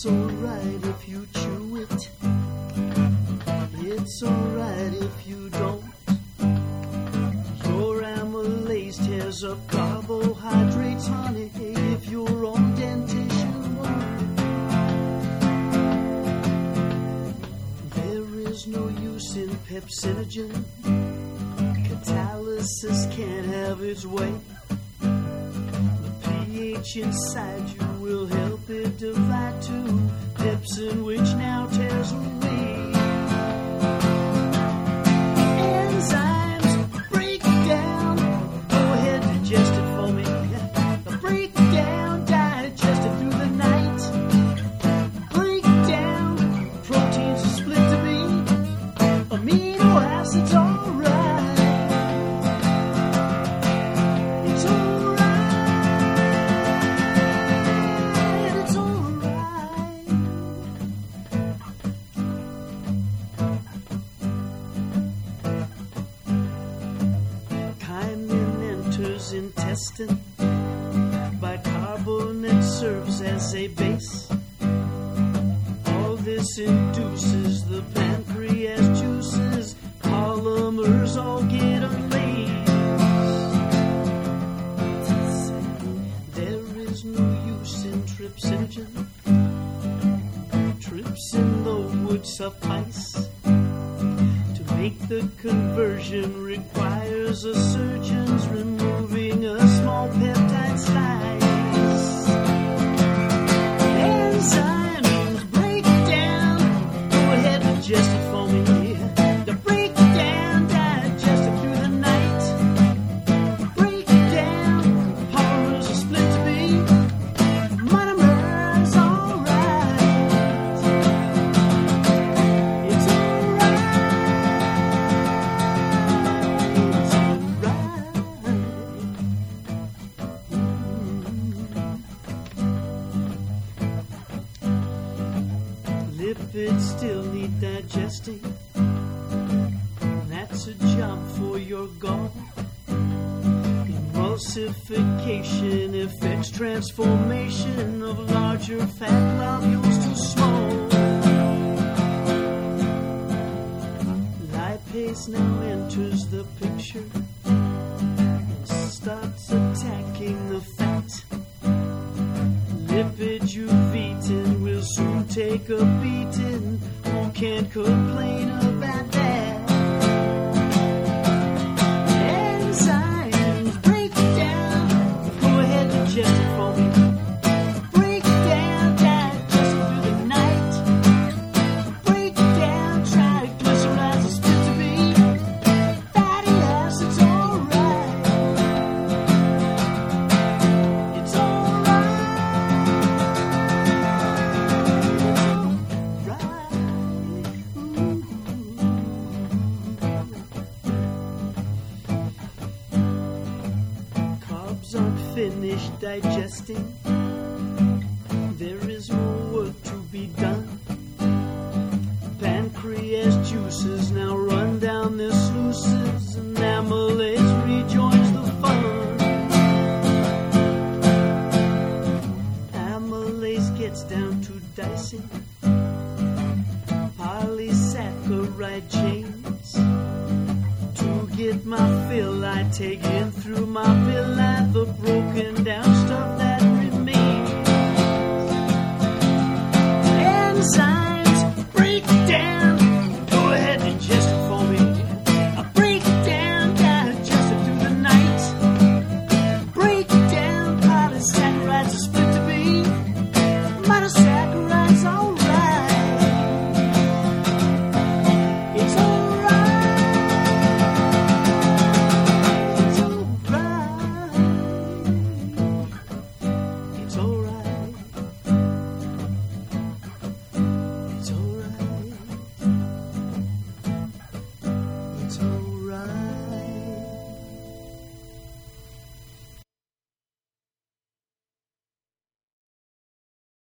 It's alright if you chew it. It's alright if you don't. Your amylase tears up carbohydrates, honey, if your own dentition won't. There is no use in pepsinogen. Catalysis can't have its way. The pH inside you will help it divide to pepsin, which now tears away. Enzymes break down. Go ahead, digest it for me. Break down, digest it through the night. Break down, proteins are split to be amino acids, alright. It's alright. It's alright. Chymin enters intestine. Bicarbonate serves as a base. All this induces the pancreas juices. Polymers all get unlaced. There is no use in trypsinogen. Trypsin low would suffice. To make the conversion requires a surgeon's removing a small peptide slice. Enzymes break down. Go ahead, digest it for me. The break down, digest it through the night. Break down, polymers are split to be monomers, alright. It's alright. It's alright. Lipids still need digesting. That's a job for your gall. Emulsification affects transformation of larger fat globules to small. Lipase now enters the picture and starts attacking the fat. Lipid you've eaten will soon take a beating. Who can't complain about that? Enzymes break down. Go ahead, digest it for me. Break down, digest it through the night. Break down, triglycerides are split to be fatty acids, alright. It's alright. Carbs aren't finished digesting. There is more work to be done. Pancreas juices now run down their sluices, and amylase rejoins the fun. Amylase gets down to dicing polysaccharide chains. To get my fill, I take in through my villi the broken down stuff that remains. Enzymes